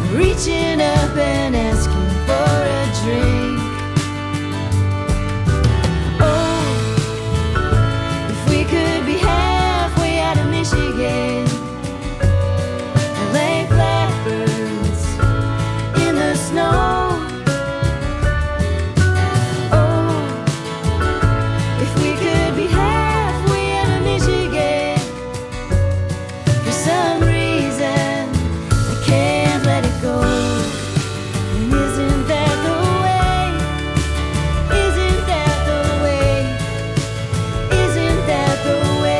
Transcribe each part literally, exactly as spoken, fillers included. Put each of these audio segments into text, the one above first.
reaching up and asking for a drink. Oh, if we could be halfway out of Michigan and lay blackbirds in the snow. Oh, if we could be halfway out of Michigan, for some reason I can't let it go. And isn't that the way? Isn't that the way? Isn't that the way?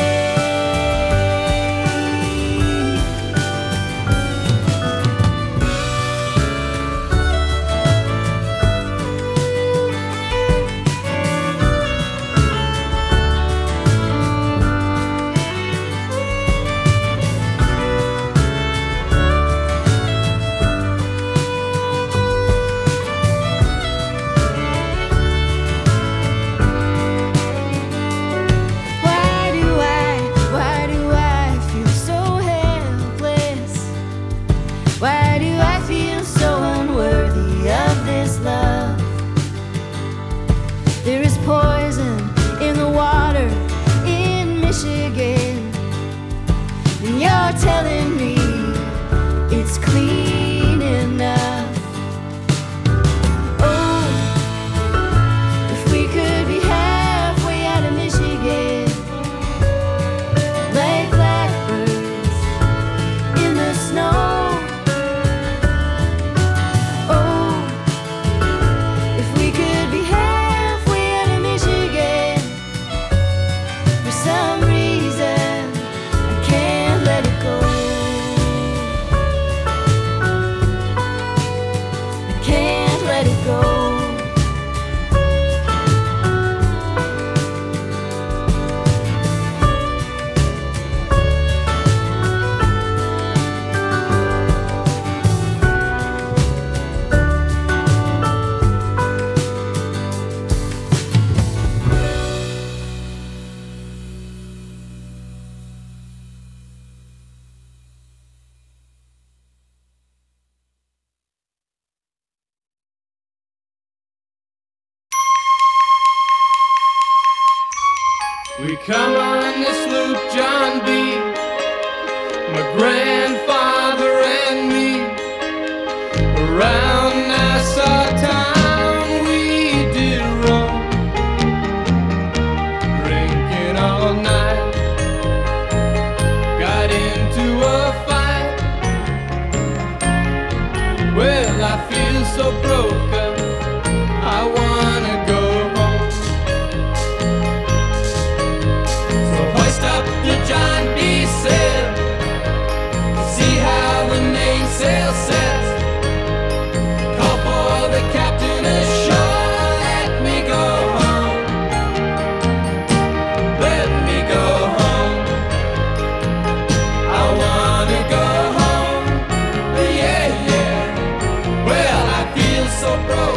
Why do I, why do I feel so helpless? Why do I feel so unworthy of this love? There is poison in the water in Michigan, and you're telling me it's clean enough. Oh, if we could be halfway out of Michigan, like blackbirds in the snow. Oh, if we could be halfway out of Michigan, for some reason I can't let it go. I can't let it go. We come on this loop, John B., my grandfather and me. Around Nassau town we did roam, drinking all night. Got into a fight. Well, I feel so broken, I wanna go home. So hoist up the John B. sail, see how the mainsail sets. Call for the captain ashore, let me go home. Let me go home. I wanna go home. Yeah, yeah. Well, I feel so broken,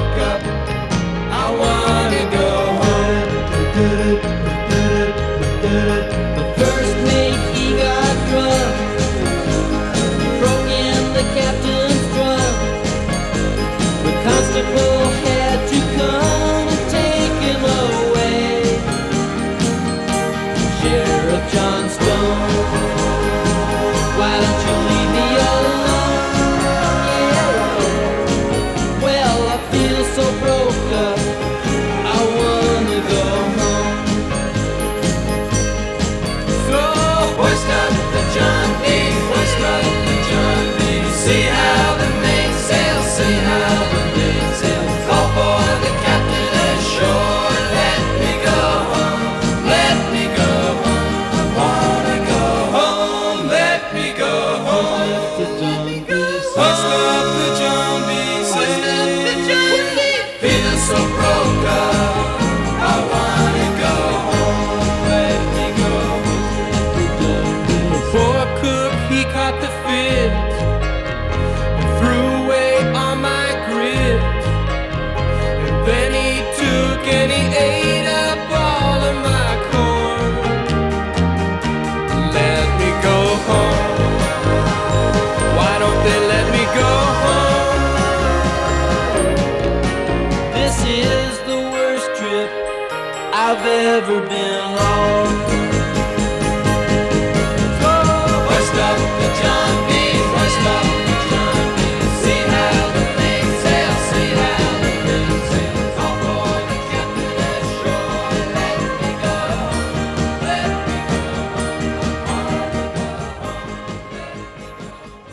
I've ever been wrong. Hoist up the John B, hoist up the John B. See how the mainsail, see how the mainsail. Call for the captain ashore. Let me go, let me go. I wanna go home. Let me go.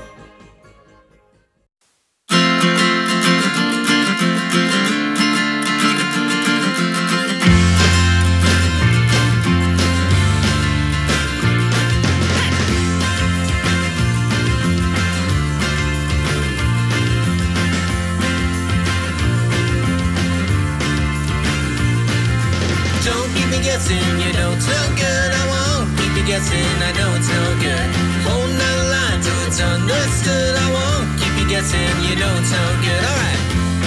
Don't keep me guessing, you know it's no good. I won't keep you guessing, I know it's no good. Holding out a line till it's understood. I won't keep you guessing, you know it's no good. Alright.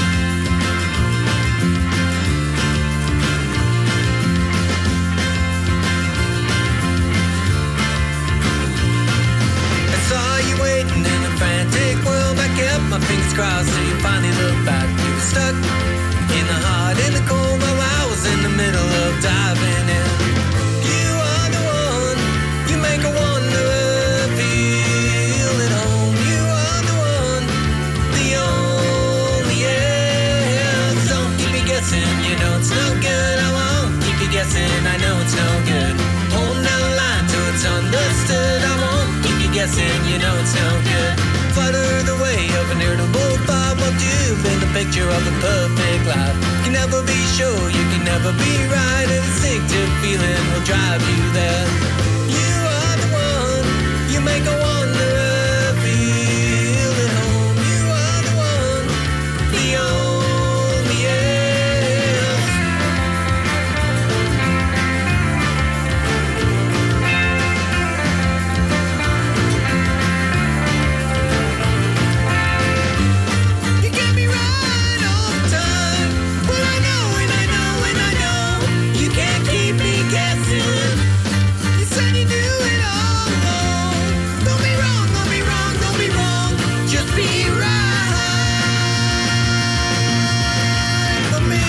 I saw you waiting in a frantic world. I kept my fingers crossed till you finally looked back. You were stuck in the hot, in the cold, while I was in the middle of diving in. You are the one, you make a wanderer feel at home. You are the one, the only, yeah. Don't keep me guessing, you know it's no good. I won't keep you guessing, I know it's no good. Holding out a line till it's understood. I won't keep you guessing, you know it's no good. Flutter the way of an irritable thought. What you've been the picture of the perfect life. You can never be sure, you can never be right. An instinctive feeling will drive you there. You are the one, you make a wanderer feel at home. You are the one, the only, yeah. You get me right all the time. Well, I know and I know and I know you can't keep me guessing. You said you do it all alone. Don't be wrong, don't be wrong, don't be wrong. Just be right for me.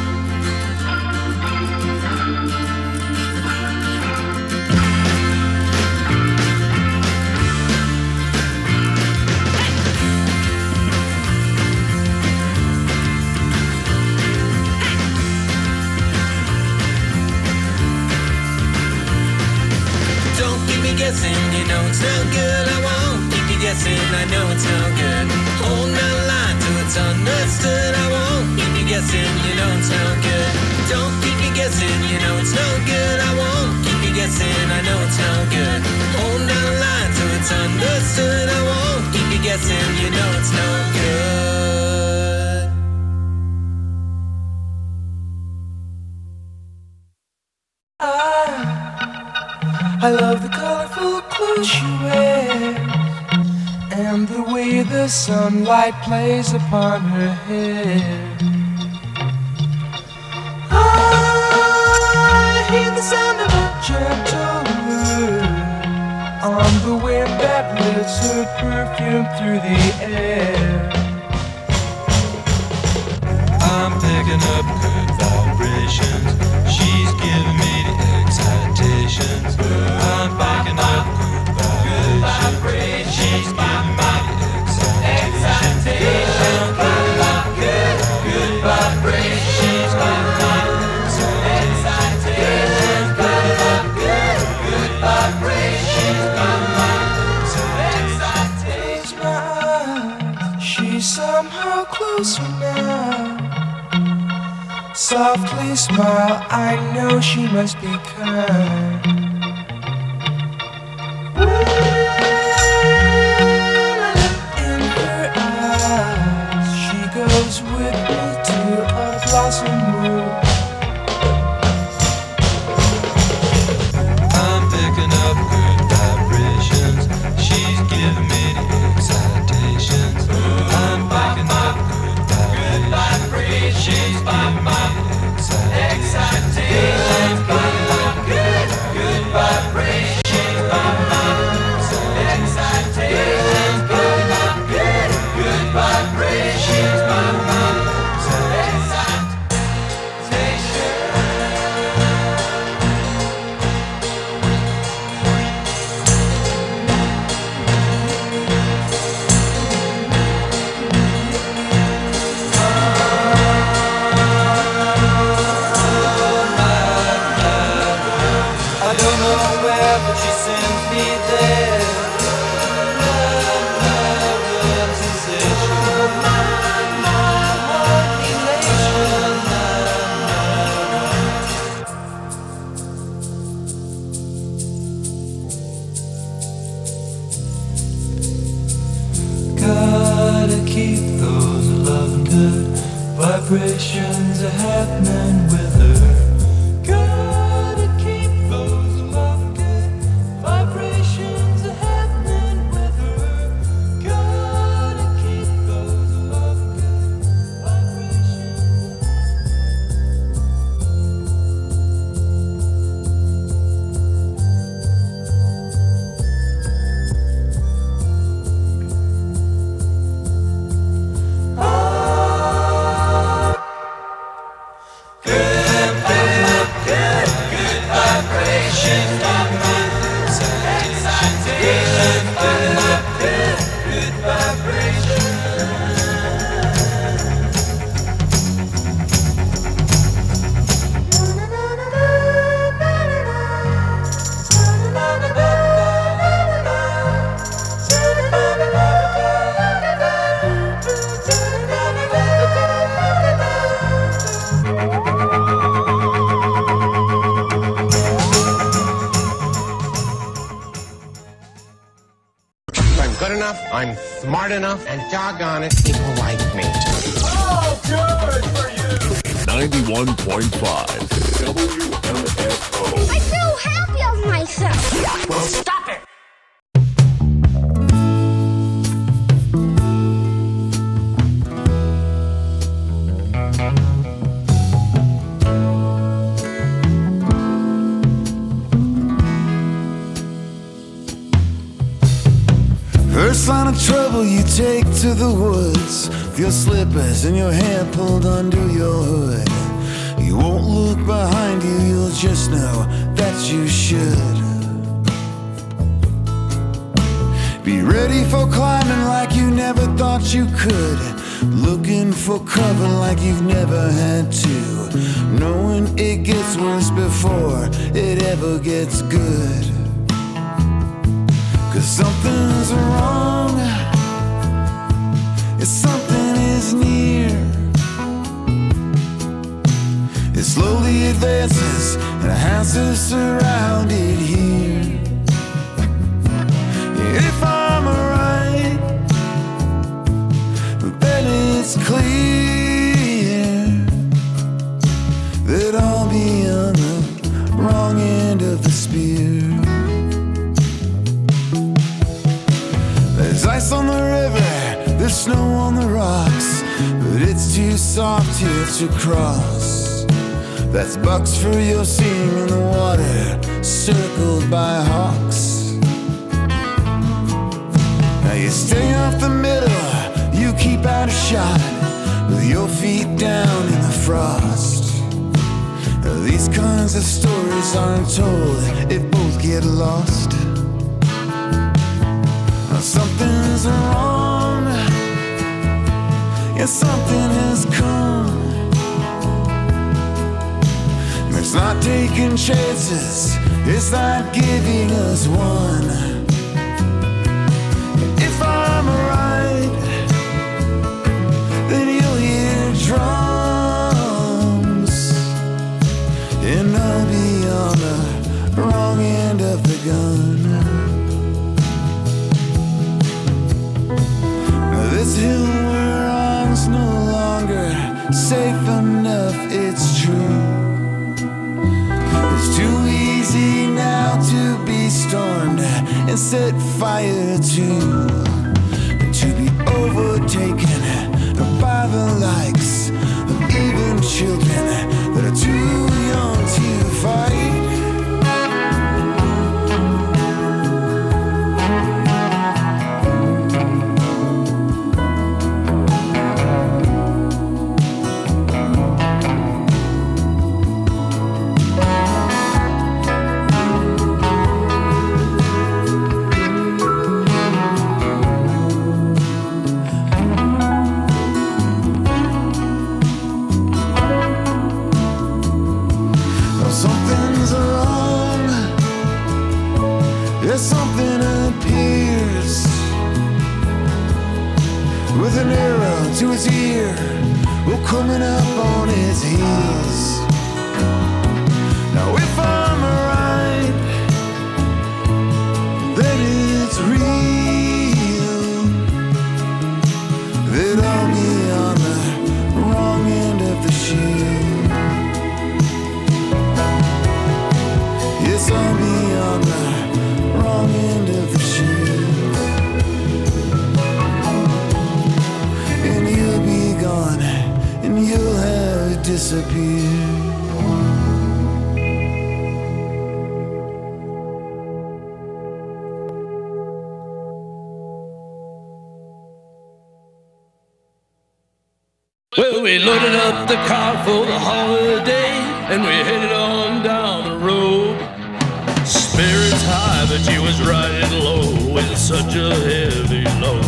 Don't keep me guessing, you know it's no good. I won't keep you guessing, I know it's no good. Holding out a line till it's understood. I won't keep you guessing, you know it's no good. Don't keep me guessing, you know it's no good. I won't keep you guessing, I know it's no good. Holding out a line till it's understood. I won't keep you guessing, you know it's no good. I love the colorful clothes she wears and the way the sunlight plays upon her hair. I hear the sound of a gentle word on the wind that lifts her perfume through the air. I'm picking up good vibrations. She's giving me the excitations. I'm picking up good vibrations. She's giving me the excitations. I'm picking up good, good vibrations. She's giving me the excitations. I'm picking up good, good vibrations. She's giving me the excitations. Close my eyes, she's somehow closer now. Softly smile, I know she must be kind. In her eyes, she goes with me to a blossom room. I'm picking up good vibrations. She's giving me the excitations. I'm picking up good vibrations. She's giving me the excitations. I'm picking up good, good vibrations. She's giving me the excitations. I'm picking up good, good vibrations. She's giving me the excitations. vibrations are happening with her. Gotta keep those love good vibrations are happening with her. Gotta keep those love good vibrations. I'm good enough, I'm smart enough, and doggone it, people like me. Oh, good for you! ninety-one point five W M F O. I feel happy of myself. Well, stop it! First sign of trouble you take to the woods, with your slippers and your hair pulled under your hood. You won't look behind you, you'll just know that you should. Be ready for climbing like you never thought you could, looking for cover like you've never had to, knowing it gets worse before it ever gets good. Cause something's wrong, if something is near, it slowly advances and a house is surrounded here. If I'm right, then it's clear that I'll be on the wrong end of the spear. There's ice on the river, there's snow on the rocks, but it's too soft here to cross. That's bucks for your seeing in the water, circled by hawks. Now you stay off the middle, you keep out of shot, with your feet down in the frost. Now these kinds of stories aren't told if both get lost. Something's wrong, yeah, something has come. It's not taking chances, it's not giving us one. If I'm right, then you'll hear drums, and I'll be on the wrong end of the gun. This hill we're on's no longer safe enough, it's true. It's too easy now to be stormed and set fire to, to be overtaken by the likes of even children that are too young to fight. Something's wrong, yeah, something appears with an arrow to its ear, well, coming up on its heels. Now if I'm right, then it's real, that I'll be on the wrong end of disappear. Well, we loaded up the car for the holiday, and we headed on down the road. Spirits high, but she was riding low with such a heavy load.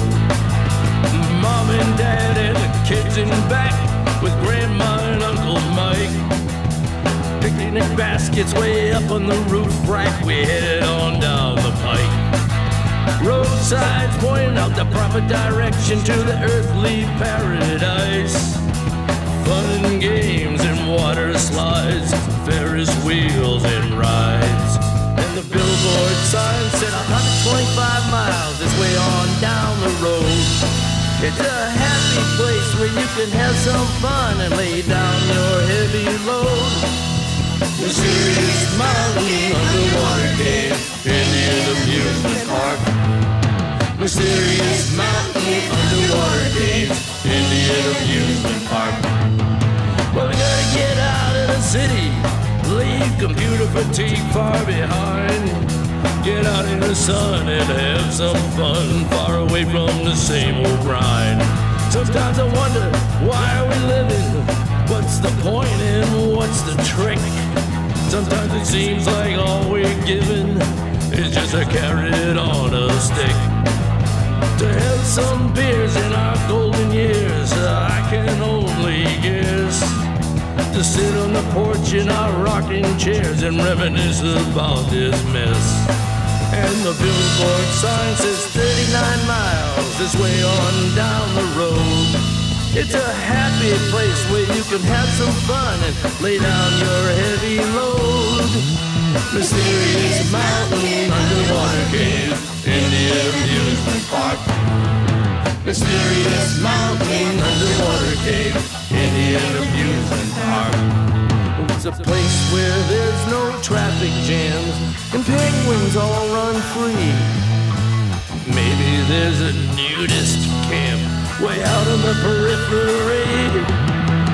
Mom and Dad and the kids in back with Grandma and Uncle Mike. Picnic baskets way up on the roof rack, we headed on down the pike. Roadsides pointing out the proper direction to the earthly paradise. Fun and games and water slides, Ferris wheels and rides. And the billboard sign said one hundred twenty-five miles this way on down the road. It's a happy place where you can have some fun and lay down your heavy load. Mysterious mountain underwater cave, Indian amusement park. Mysterious mountain underwater cave, Indian amusement park. Well, we gotta get out of the city, leave computer fatigue far behind. Get out in the sun and have some fun, far away from the same old grind. Sometimes I wonder, why are we living? What's the point and what's the trick? Sometimes it seems like all we're given is just a carrot on a stick. To have some beers in our golden years, I can only guess. To sit on the porch in our rocking chairs and reminisce about this mess. And the billboard sign says thirty-nine miles this way on down the road. It's a happy place where you can have some fun and lay down your heavy load. Mysterious mountain underwater cave, Indian amusement park. Mysterious mountain underwater cave, Indian amusement park. It's a place where there's no traffic jams and penguins all run free. Maybe there's a nudist camp way out on the periphery.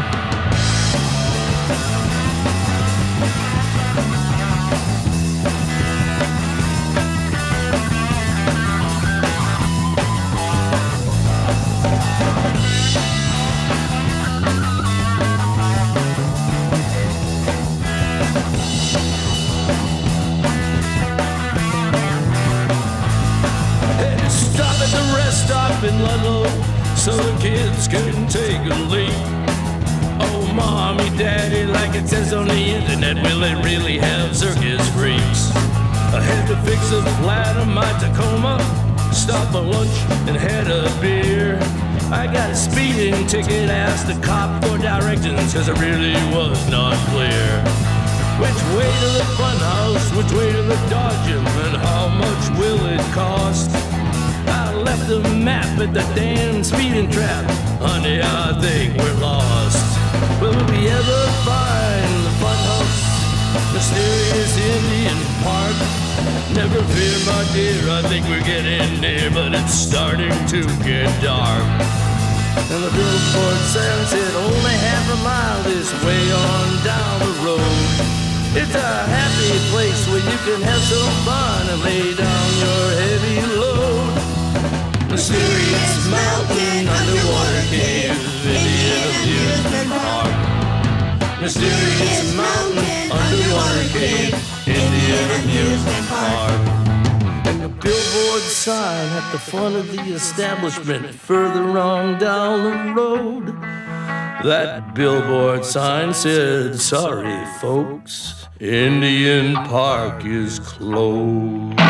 Stop in Ludlow so the kids can take a leak. Oh, mommy, daddy, like it says on the internet, will it really have circus freaks? I had to fix a flat on my Tacoma, stop for lunch and had a beer. I got a speeding ticket, asked the cop for directions, cause it really was not clear. Which way to the funhouse, which way to the Dodgem, and how much will it cost? I left the map at the damn speeding trap. Honey, I think we're lost. Will we ever find the funhouse, mysterious Indian park? Never fear, my dear, I think we're getting near, but it's starting to get dark. And the billboard sign said only half a mile this way on down the road. It's a happy place where you can have some fun and lay down your heavy load. Mysterious mountain underwater cave, Indian amusement park. Mysterious mountain underwater cave, Indian amusement park. And the billboard sign at the front of the establishment further on down the road. That billboard sign said, sorry folks, Indian Park is closed.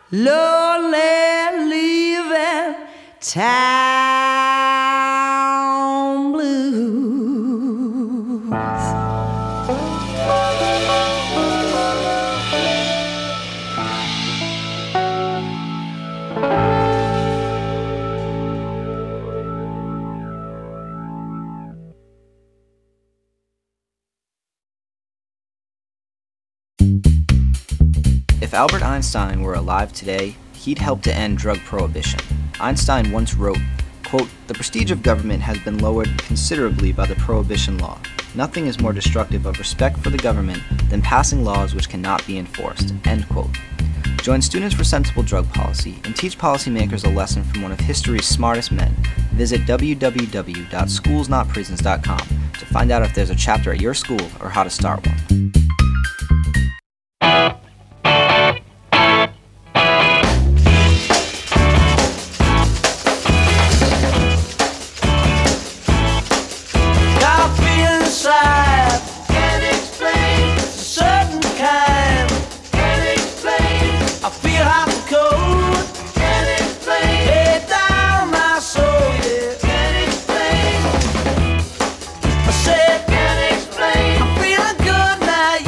lonely leaving town blues. If Albert Einstein were alive today, he'd help to end drug prohibition. Einstein once wrote, quote, "The prestige of government has been lowered considerably by the prohibition law. Nothing is more destructive of respect for the government than passing laws which cannot be enforced," end quote. Join Students for Sensible Drug Policy and teach policymakers a lesson from one of history's smartest men. Visit w w w dot schools not prisons dot com to find out if there's a chapter at your school or how to start one. I said, can't explain. I'm feeling good now.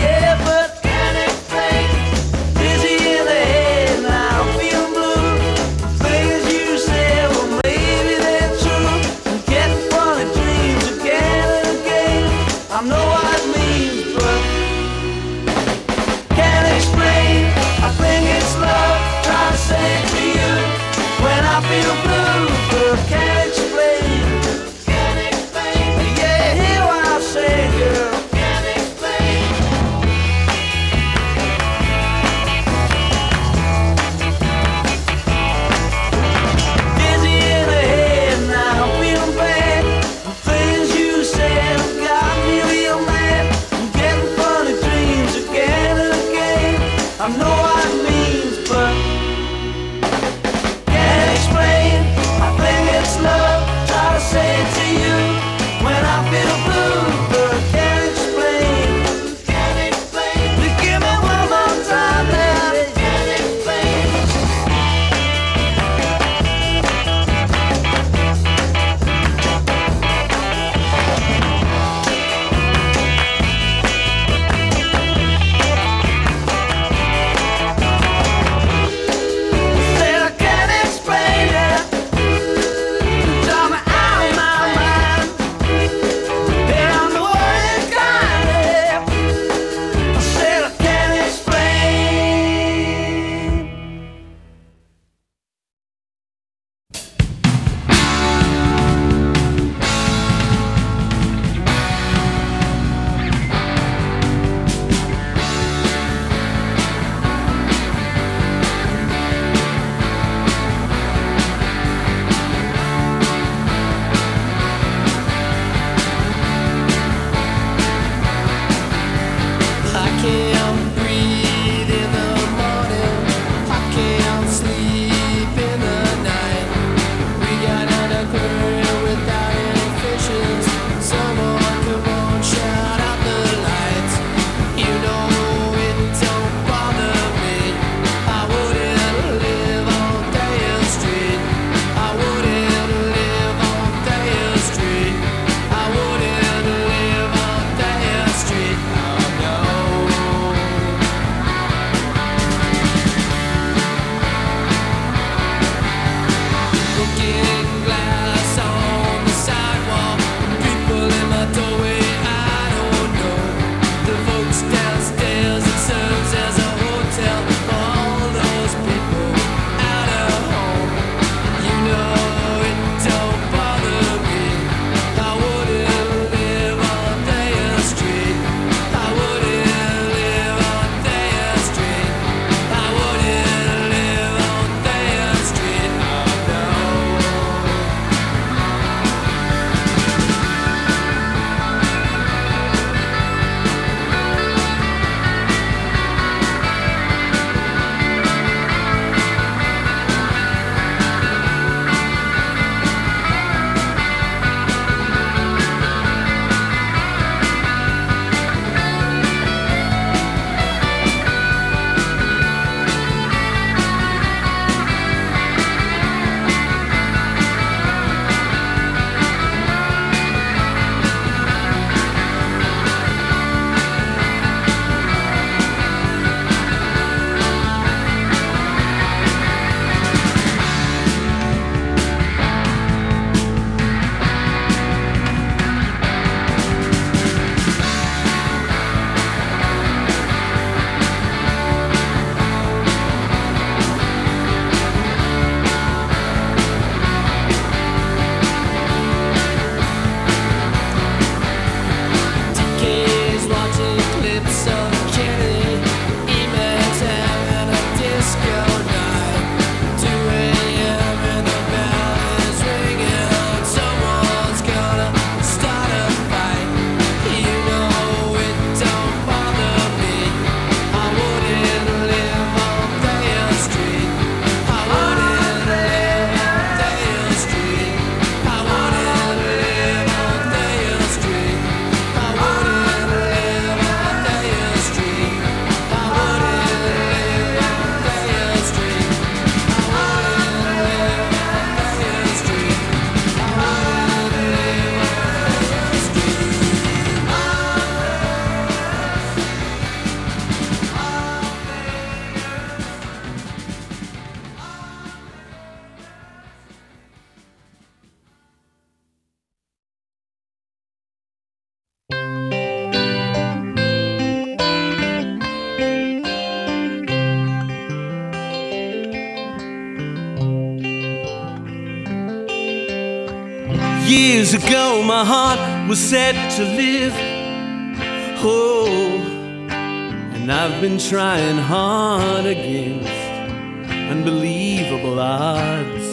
Years ago my heart was set to live. Oh, and I've been trying hard against unbelievable odds.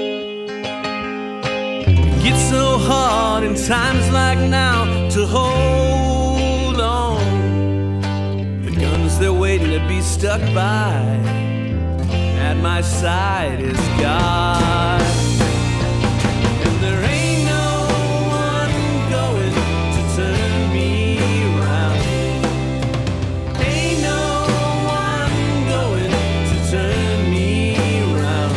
It gets so hard in times like now to hold on. The guns they're waiting to be stuck by. At my side is God. And there ain't no one going to turn me around. Ain't no one going to turn me around.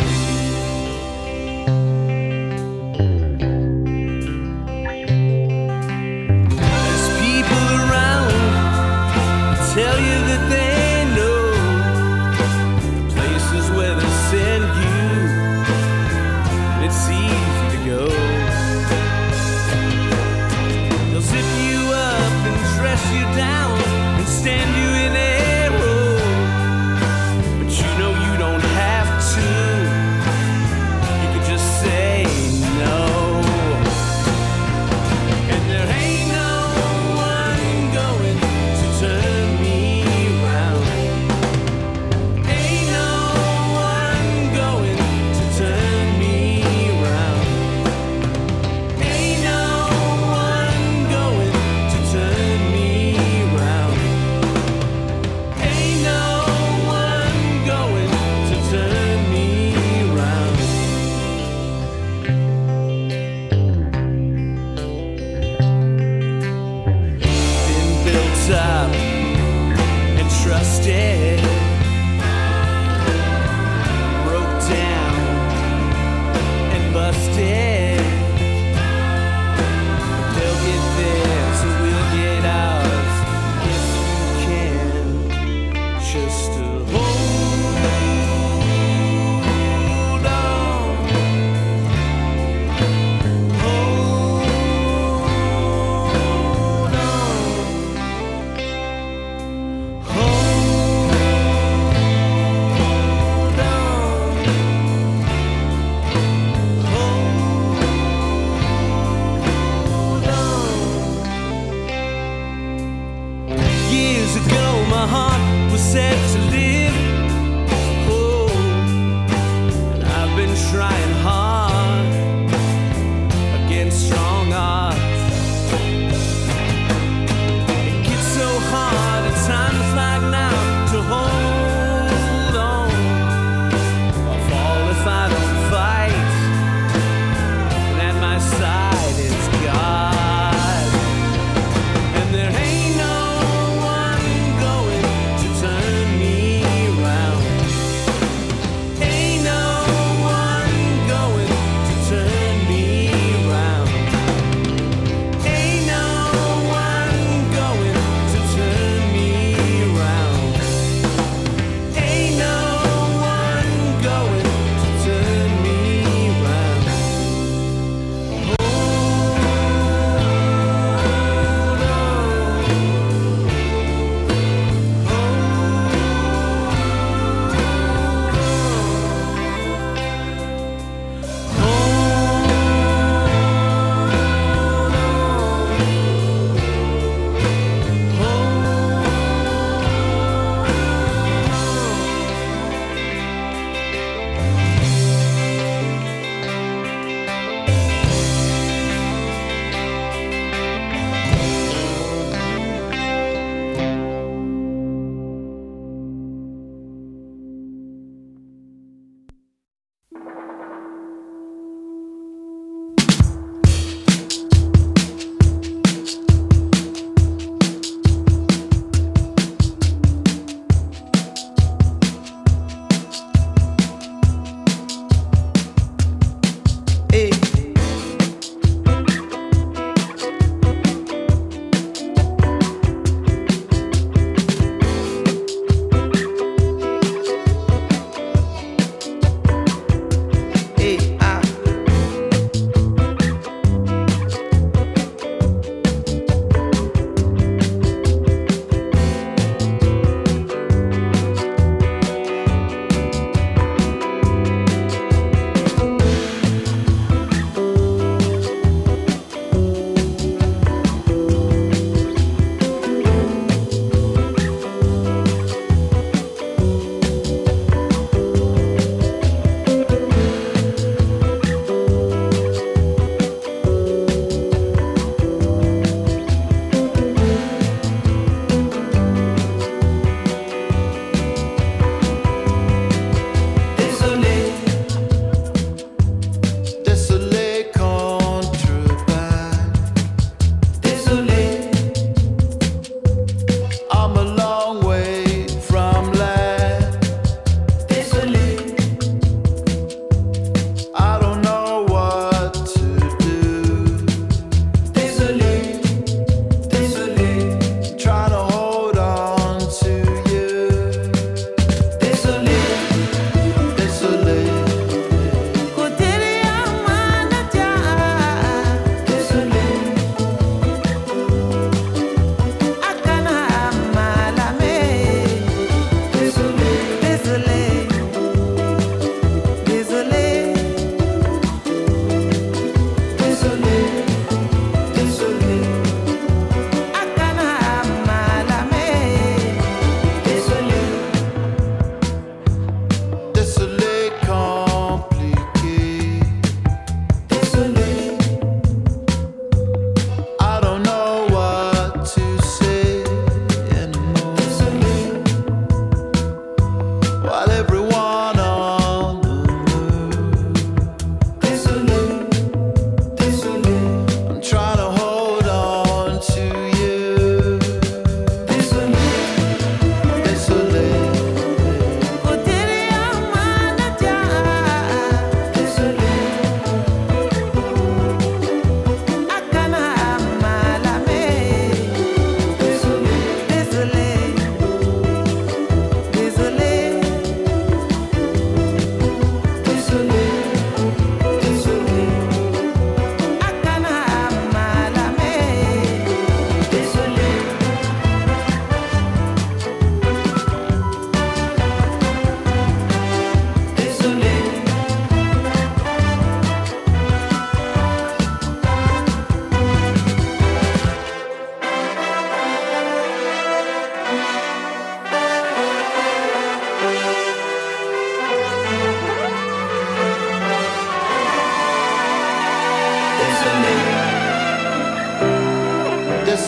There's people around who tell you that they know the places where they send you, and it's easy to go. They'll zip you up and dress you down and stand you in a row, but you know you don't have to. You could just say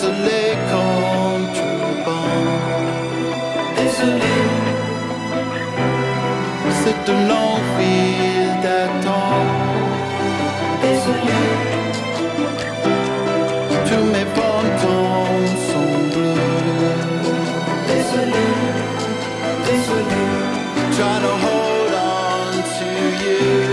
Désolé contrebande. Désolé. C'est une longue file d'attente. Désolé. Tous mes fantômes sont bleus. Désolé. Désolé. Try to hold on to you.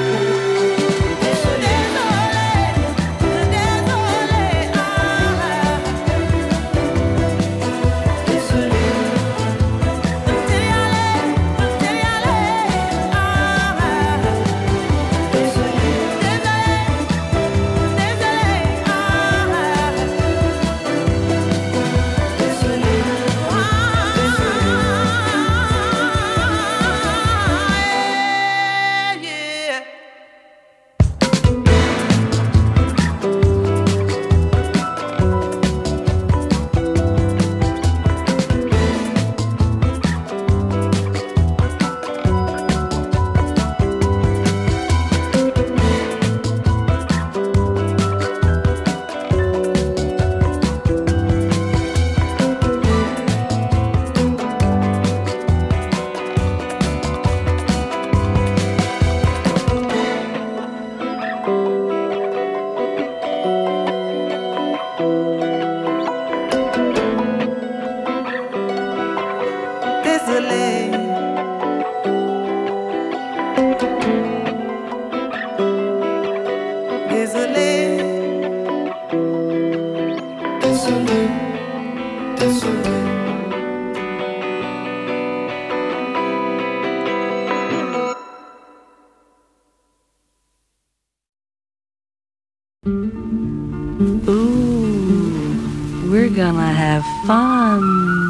Gonna have fun.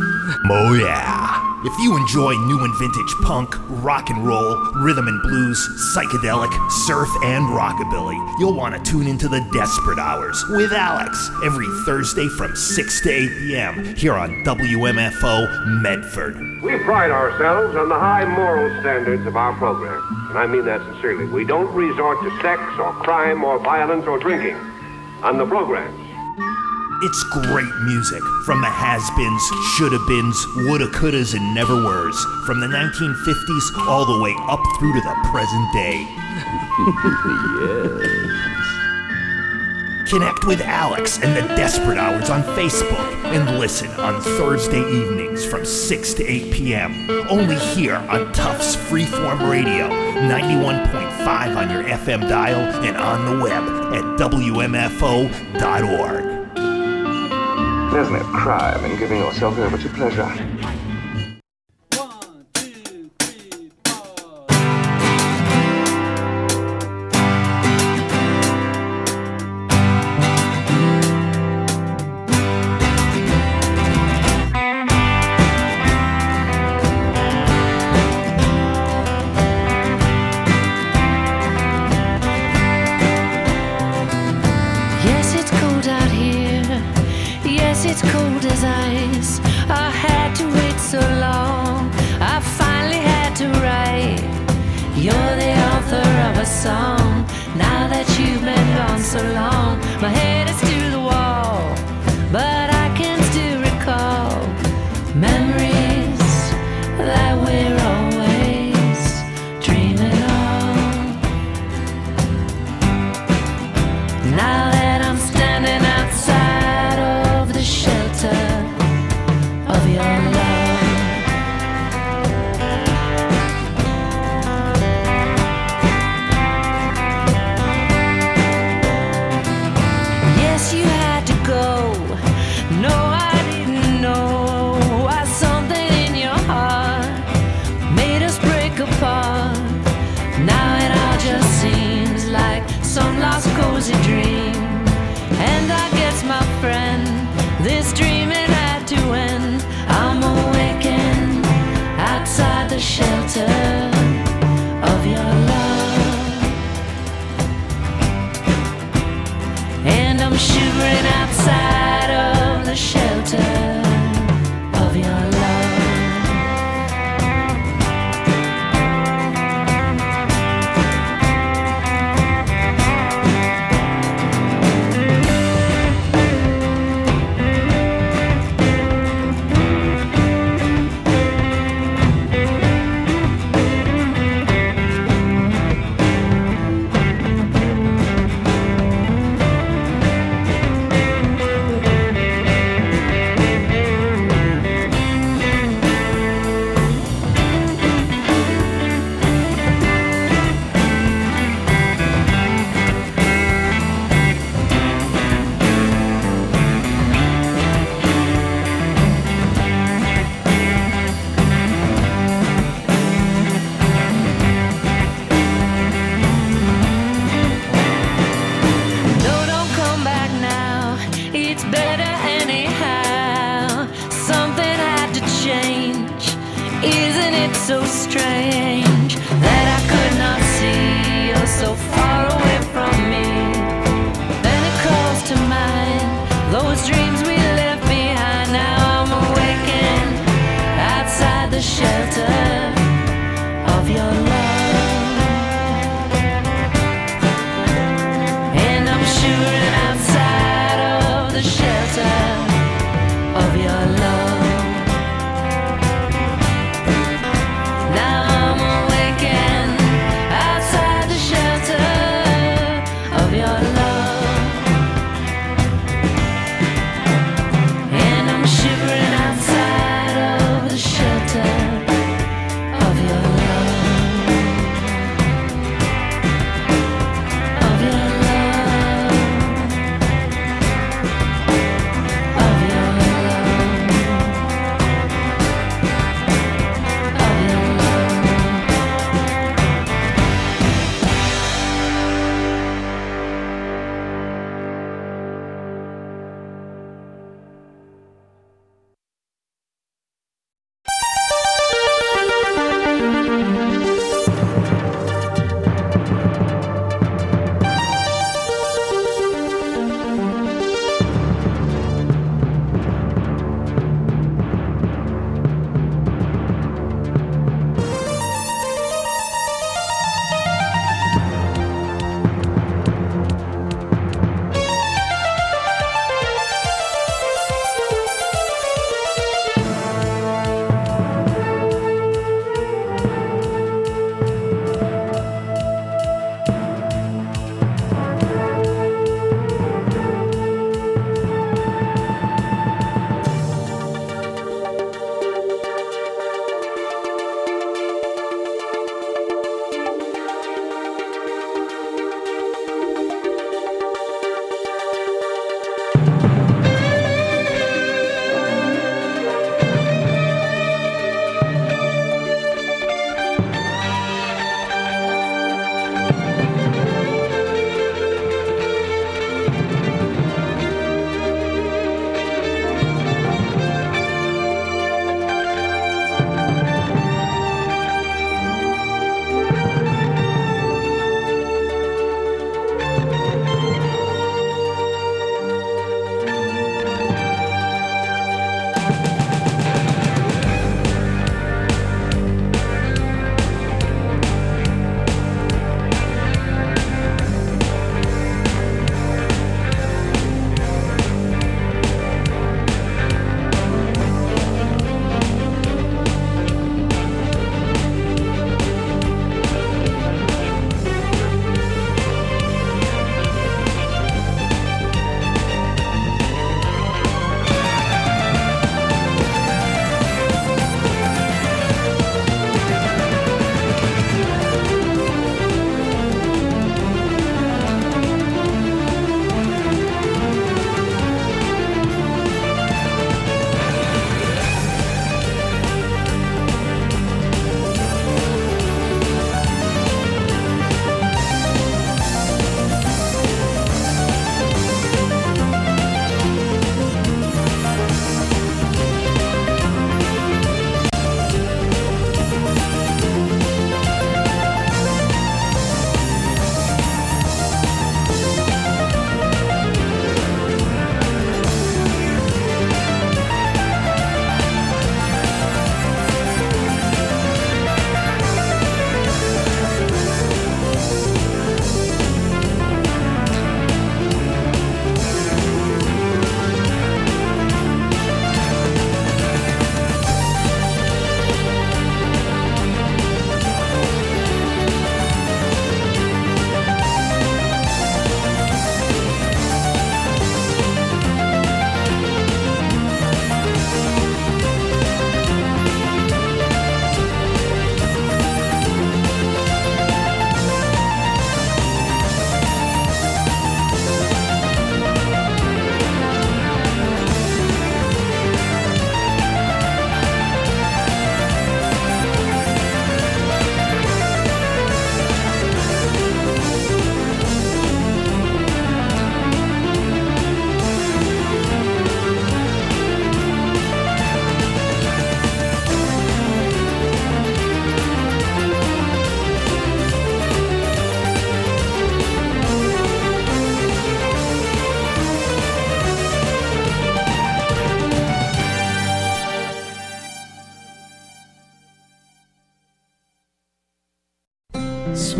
Oh yeah. If you enjoy new and vintage punk, rock and roll, rhythm and blues, psychedelic, surf, and rockabilly, you'll want to tune into the Desperate Hours with Alex every Thursday from six to eight p.m. here on W M F O Medford. We pride ourselves on the high moral standards of our program, and I mean that sincerely. We don't resort to sex or crime or violence or drinking on the programs. It's great music from the has-beens, shoulda-beens, woulda, couldas, and never-weres, from the nineteen fifties all the way up through to the present day. Yes. Connect with Alex and the Desperate Hours on Facebook and listen on Thursday evenings from six to eight p.m. only here on Tufts Freeform Radio, ninety-one point five on your F M dial and on the web at W M F O dot org. There's no crime in giving yourself over to pleasure. It's cold as ice. I had to wait so long. I finally had to write. You're the author of a song. Now that you've been gone so long, my head is to the wall, but I can still recall memories that we're always dreaming of. Now that I'm standing outside of the shelter of your love, yes, you had to go. No, I didn't know why something in your heart made us break apart. Now it all just seems like some lost cozy dream, and I guess, my friend, this dream it had to end. I'm awakened outside the shelter of your love, and I'm shivering outside of the shelter of your love.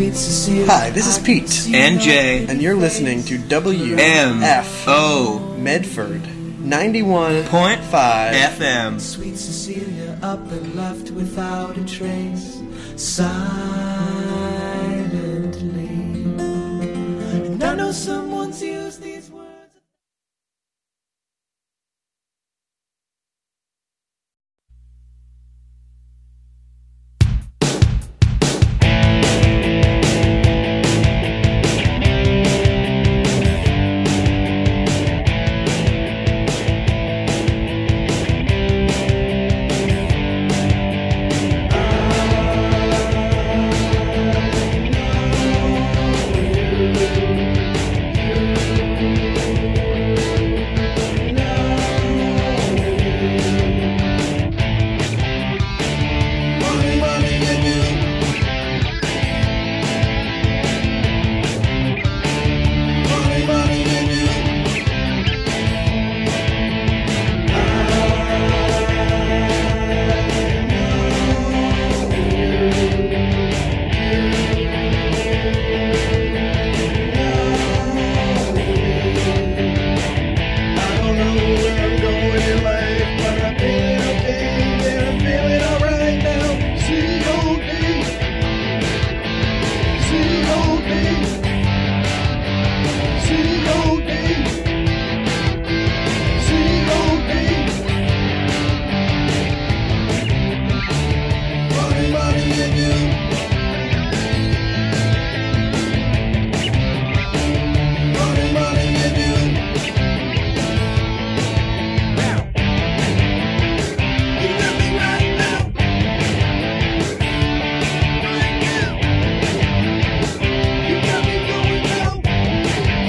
Sweet Cecilia. Hi, this is Pete. And Jay. And you're listening to W M F O Medford ninety-one point five F M. Sweet Cecilia up and left without a trace, silently. And I know someone's used the